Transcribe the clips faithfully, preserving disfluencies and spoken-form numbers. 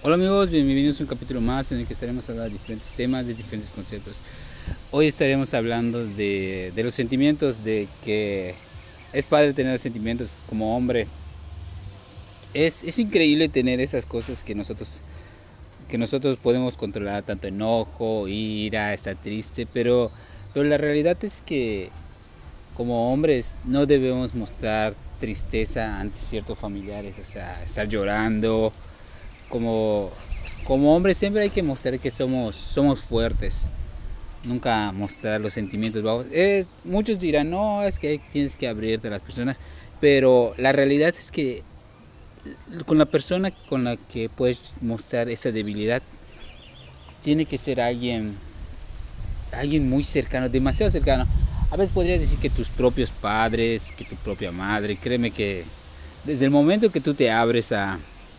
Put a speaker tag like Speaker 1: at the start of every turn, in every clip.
Speaker 1: Hola amigos, bienvenidos a un capítulo más en el que estaremos hablando de diferentes temas, de diferentes conceptos. Hoy estaremos hablando de, de los sentimientos, de que es padre tener sentimientos como hombre. Es, es increíble tener esas cosas que nosotros, que nosotros podemos controlar, tanto enojo, ira, estar triste, pero, pero la realidad es que como hombres no debemos mostrar tristeza ante ciertos familiares, o sea, estar llorando. Como, como hombres siempre hay que mostrar que somos, somos fuertes, nunca mostrar los sentimientos bajos. Eh, muchos dirán, no, es que tienes que abrirte a las personas, pero la realidad es que con la persona con la que puedes mostrar esa debilidad, tiene que ser alguien, alguien muy cercano, demasiado cercano. A veces podrías decir que tus propios padres, que tu propia madre. Créeme que desde el momento que tú te abres a,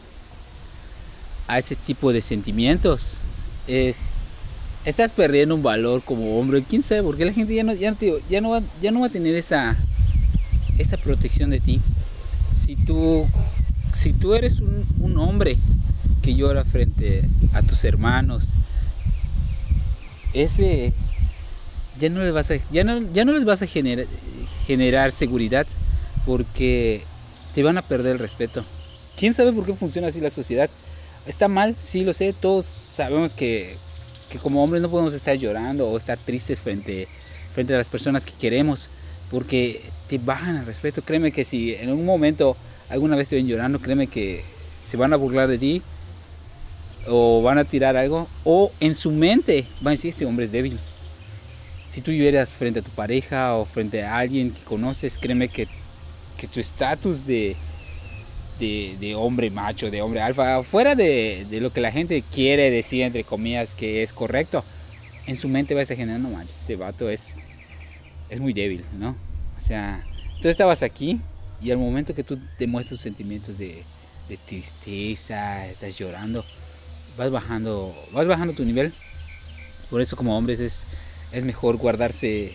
Speaker 1: a ese tipo de sentimientos, es, estás perdiendo un valor como hombre. ¿Quién sabe? Porque la gente ya no, ya no, te, ya no, va, ya no va a tener esa, esa protección de ti. Si tú, si tú eres un, un hombre que llora frente a tus hermanos, ese ya no les vas a, ya no, ya no les vas a generar, generar seguridad, porque te van a perder el respeto. ¿Quién sabe por qué funciona así la sociedad? Está mal, sí lo sé, todos sabemos que, que como hombres no podemos estar llorando o estar tristes frente, frente a las personas que queremos, porque te bajan el respeto. Créeme que si en un momento alguna vez te ven llorando, créeme que se van a burlar de ti o van a tirar algo, o en su mente van a decir, este hombre es débil. Si tú lloras frente a tu pareja o frente a alguien que conoces, créeme que, que tu estatus de, de, de hombre macho, de hombre alfa, fuera de, de lo que la gente quiere decir, entre comillas, que es correcto, en su mente vas a generar, no manches, este vato es, es muy débil, ¿no? O sea, tú estabas aquí y al momento que tú demuestras sentimientos de, de tristeza, estás llorando, vas bajando, vas bajando tu nivel. Por eso como hombres es, es mejor guardarse.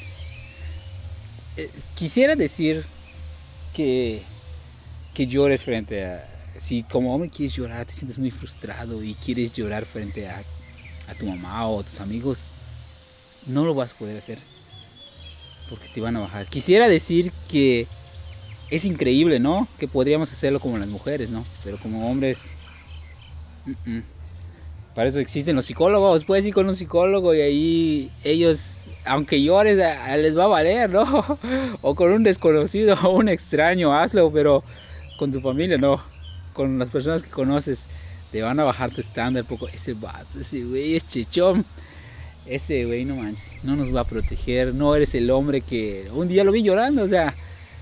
Speaker 1: Eh, quisiera decir que, que llores frente a... Si como hombre quieres llorar, te sientes muy frustrado y quieres llorar frente a, a tu mamá o a tus amigos, no lo vas a poder hacer porque te van a bajar. Quisiera decir que es increíble, ¿no? Que podríamos hacerlo como las mujeres, ¿no? Pero como hombres... Uh -uh. Para eso existen los psicólogos. Puedes ir con un psicólogo y ahí ellos, aunque llores, les va a valer, ¿no? O con un desconocido o un extraño, hazlo, pero con tu familia no. Con las personas que conoces, te van a bajar tu estándar poco. Ese vato, ese güey es chichón. Ese güey, no manches, no nos va a proteger. No eres el hombre que un día lo vi llorando, o sea,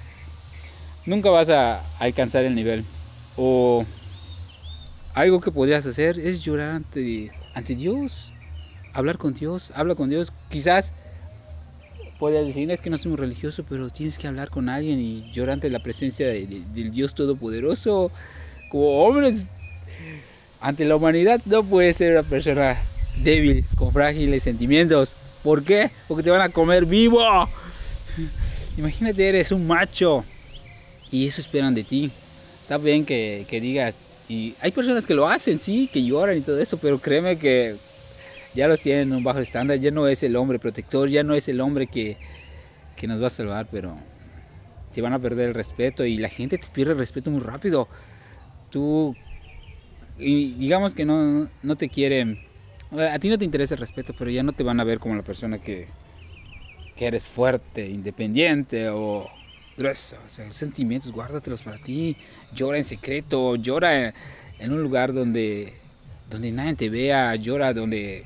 Speaker 1: nunca vas a alcanzar el nivel. O algo que podrías hacer es llorar ante, ante Dios, hablar con Dios, habla con Dios. Quizás podrías decir, es que no soy muy religioso, pero tienes que hablar con alguien y llorar ante la presencia de, de, del Dios Todopoderoso. Como hombres, ante la humanidad no puedes ser una persona débil, con frágiles sentimientos. ¿Por qué? Porque te van a comer vivo. Imagínate, eres un macho y eso esperan de ti. Está bien que, que digas, y hay personas que lo hacen, sí, que lloran y todo eso, pero créeme que ya los tienen en un bajo estándar. Ya no es el hombre protector, ya no es el hombre que, que nos va a salvar, pero te van a perder el respeto y la gente te pierde el respeto muy rápido. Tú, y digamos que no, no te quieren, a ti no te interesa el respeto, pero ya no te van a ver como la persona que, que eres fuerte, independiente o grueso. O sea, los sentimientos, guárdatelos para ti. Llora en secreto, llora en, en un lugar donde, donde nadie te vea, llora donde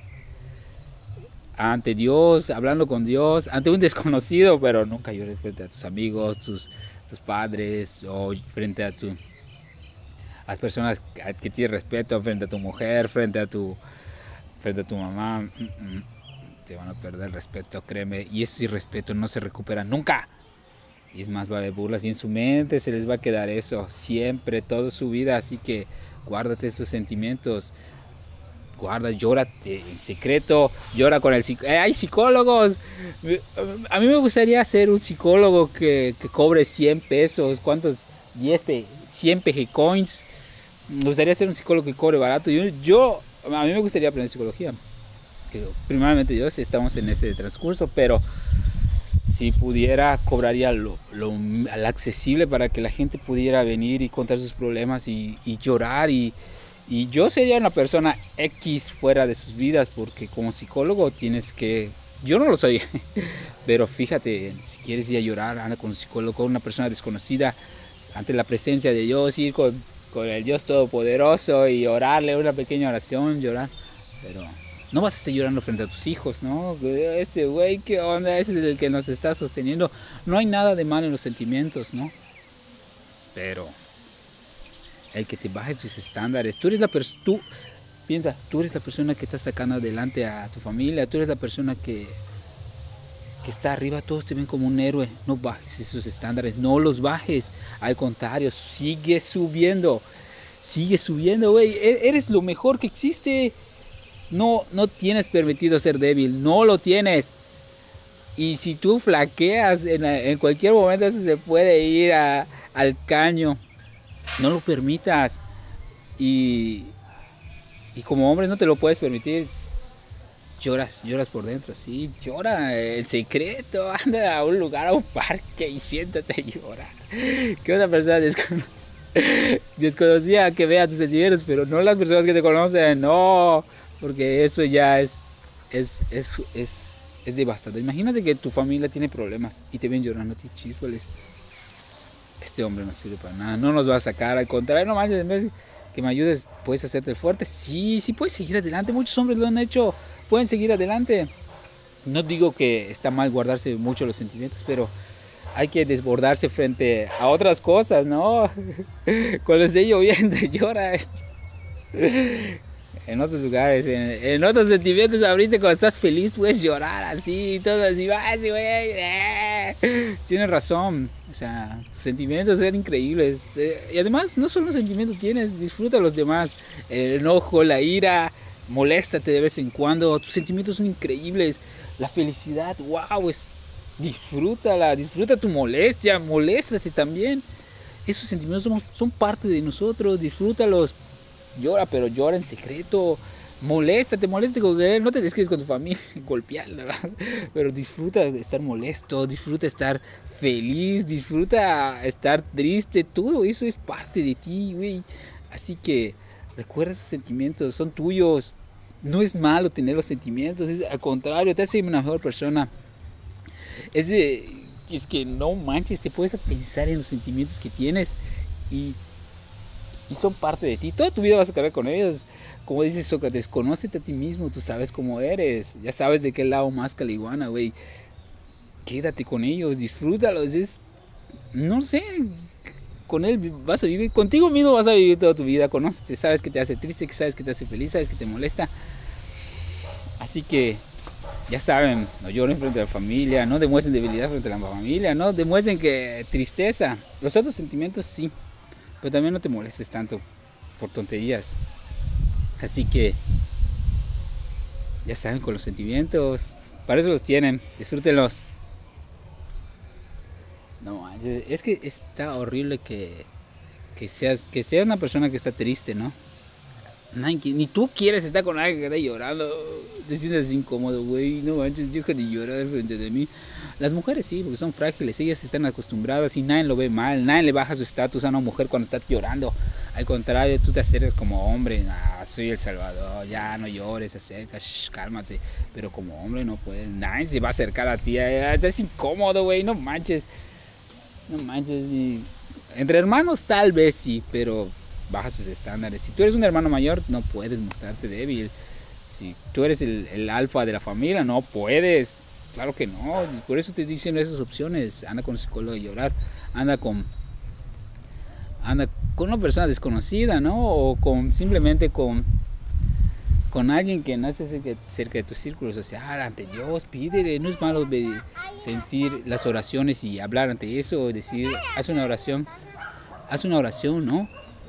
Speaker 1: ante Dios, hablando con Dios, ante un desconocido, pero nunca llores frente a tus amigos, tus, tus padres o frente a tu a las personas que tienes respeto, frente a tu mujer, frente a tu frente a tu mamá. Mm-mm. Te van a perder el respeto, créeme, y ese respeto no se recupera nunca. Y es más, va a haber burlas y en su mente se les va a quedar eso siempre, toda su vida. Así que guárdate esos sentimientos. Guarda, llórate en secreto, llora con el psicólogo. Eh, hay psicólogos. A mí me gustaría ser un psicólogo que, que cobre cien pesos. ¿Cuántos? diez, cien P G coins. Me gustaría ser un psicólogo que cobre barato. Yo, yo a mí me gustaría aprender psicología. Primeramente Dios, estamos en ese transcurso, pero si pudiera, cobraría lo, lo, lo accesible para que la gente pudiera venir y contar sus problemas y, y llorar. Y, y yo sería una persona X fuera de sus vidas, porque como psicólogo tienes que... Yo no lo soy, pero fíjate, si quieres ir a llorar, anda con un psicólogo, con una persona desconocida, ante la presencia de Dios, ir con, con el Dios Todopoderoso y orarle una pequeña oración, llorar. Pero no vas a estar llorando frente a tus hijos, ¿no? Este güey, ¿qué onda? Ese es el que nos está sosteniendo. No hay nada de malo en los sentimientos, ¿no? Pero el que te baje tus estándares, tú eres la persona... Piensa, tú eres la persona que está sacando adelante a tu familia, tú eres la persona que, que está arriba, todos te ven como un héroe. No bajes esos estándares, no los bajes, al contrario, sigue subiendo, sigue subiendo, güey, eres lo mejor que existe. No, no tienes permitido ser débil, no lo tienes. Y si tú flaqueas, en, en cualquier momento eso se puede ir a, al caño, no lo permitas. Y... Y como hombre no te lo puedes permitir. Lloras, lloras por dentro, sí, llora en secreto, anda a un lugar, a un parque y siéntate a llorar. Que una persona descono desconocida que vea tus sentimientos, pero no las personas que te conocen, no, porque eso ya es, es, es, es, es devastador. Imagínate que tu familia tiene problemas y te ven llorando a ti, chispoles. Este hombre no sirve para nada, no nos va a sacar, al contrario, no manches, en vez que me ayudes, puedes hacerte fuerte. Sí, sí puedes seguir adelante. Muchos hombres lo han hecho, pueden seguir adelante. No digo que está mal guardarse mucho los sentimientos, pero hay que desbordarse frente a otras cosas, ¿no? Cuando esté lloviendo, llora. En otros lugares, en, en otros sentimientos, ahorita cuando estás feliz puedes llorar así, todo así, así, güey. Eh. Tienes razón, o sea, tus sentimientos eran increíbles. Eh, y además, no solo sentimientos tienes, disfruta los demás. El enojo, la ira, moléstate de vez en cuando. Tus sentimientos son increíbles. La felicidad, wow, es, disfrútala, disfruta tu molestia, moléstate también. Esos sentimientos son, son parte de nosotros, disfrútalos. Llora, pero llora en secreto. Moléstate, moléstate con él. No te desquites con tu familia, golpearla. Pero disfruta de estar molesto, disfruta estar feliz, disfruta estar triste. Todo eso es parte de ti, güey. Así que recuerda esos sentimientos, son tuyos. No es malo tener los sentimientos, es al contrario, te hace una mejor persona. Es, de, es que no manches, te puedes pensar en los sentimientos que tienes y Y son parte de ti. Toda tu vida vas a cargar con ellos. Como dice Sócrates, conócete a ti mismo. Tú sabes cómo eres. Ya sabes de qué lado más caliguana, güey. Quédate con ellos. Disfrútalos. Es... No sé. Con él vas a vivir. Contigo mismo vas a vivir toda tu vida. Conócete. Sabes que te hace triste. Que sabes que te hace feliz. Sabes que te molesta. Así que... Ya saben. No lloren frente a la familia. No demuestren debilidad frente a la familia. No demuestren que tristeza. Los otros sentimientos sí. Pero también no te molestes tanto por tonterías. Así que, ya saben, con los sentimientos, para eso los tienen, disfrútenlos. No, es que está horrible que, que, seas, que seas una persona que está triste, ¿no? Nadie, ni tú quieres estar con alguien que está llorando, te sientes incómodo, güey, no manches, deja de llorar frente de mí. Las mujeres sí, porque son frágiles, ellas están acostumbradas y nadie lo ve mal, nadie le baja su estatus a una mujer cuando está llorando. Al contrario, tú te acercas como hombre, ah, soy el salvador, ya no llores, acercas, shh, cálmate. Pero como hombre no puedes, nadie se va a acercar a ti, es incómodo, güey, no manches. No manches, y... entre hermanos tal vez sí, pero... baja sus estándares. Si tú eres un hermano mayor, no puedes mostrarte débil. Si tú eres el, el alfa de la familia, no puedes. Claro que no. Por eso te dicen esas opciones. Anda con un psicólogo y llorar. Anda con anda con una persona desconocida, ¿no? O con simplemente con con alguien que no esté cerca, cerca de tu círculo social. Ante Dios, pídele. No es malo sentir las oraciones y hablar ante eso. Decir, haz una oración. Haz una oración, ¿no?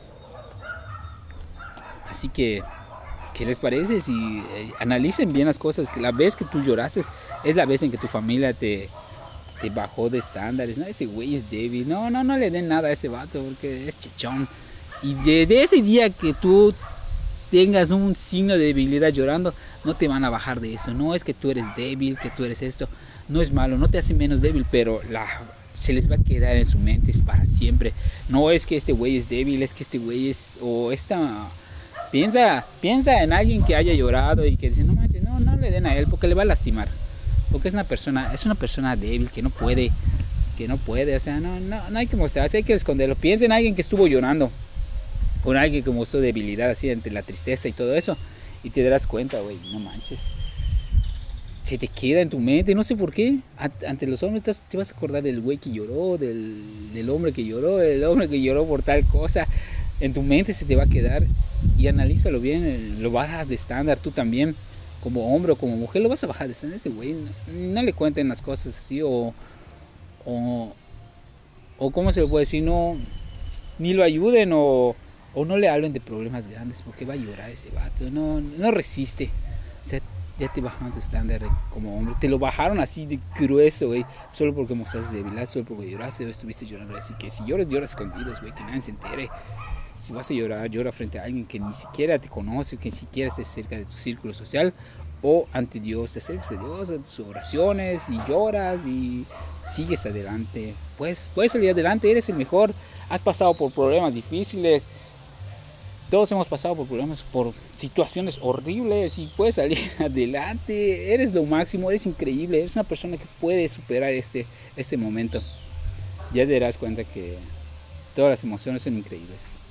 Speaker 1: Así que, ¿qué les parece? Si eh, analicen bien las cosas, que la vez que tú lloraste es la vez en que tu familia te, te bajó de estándares, ¿no? Ese güey es débil, no, no, no le den nada a ese vato porque es chichón. Y desde ese día que tú tengas un signo de debilidad llorando, no te van a bajar de eso. No es que tú eres débil, que tú eres esto. No es malo, no te hace menos débil, pero la, se les va a quedar en su mente, es para siempre. No es que este güey es débil, es que este güey es... O esta... Piensa, piensa en alguien que haya llorado y que dice, no manches, no, no le den a él porque le va a lastimar. Porque es una persona, es una persona débil que no puede, que no puede, o sea, no, no, no hay que mostrarse, hay que esconderlo. Piensa en alguien que estuvo llorando, con alguien que mostró debilidad así entre la tristeza y todo eso, y te darás cuenta, güey, no manches. Se te queda en tu mente, no sé por qué. Ante los hombres te vas a acordar del güey que lloró, del, del hombre que lloró, del hombre que lloró por tal cosa. En tu mente se te va a quedar y analízalo bien, lo bajas de estándar tú también, como hombre o como mujer, lo vas a bajar de estándar. Ese güey, no, no le cuenten las cosas así o, o, o ¿cómo se le puede decir? No, ni lo ayuden o, o no le hablen de problemas grandes porque va a llorar ese vato, no, no resiste. O sea, ya te bajaron tu estándar como hombre, te lo bajaron así de grueso, güey, solo porque mostraste debilidad, solo porque lloraste o estuviste llorando. Así que si lloras, lloras escondidos, güey, que nadie se entere. Si vas a llorar, llora frente a alguien que ni siquiera te conoce, que ni siquiera esté cerca de tu círculo social, o ante Dios, te acercas a Dios, a tus oraciones y lloras y sigues adelante. Pues puedes salir adelante, eres el mejor, has pasado por problemas difíciles, todos hemos pasado por problemas, por situaciones horribles y puedes salir adelante, eres lo máximo, eres increíble, eres una persona que puede superar este, este momento. Ya te darás cuenta que todas las emociones son increíbles.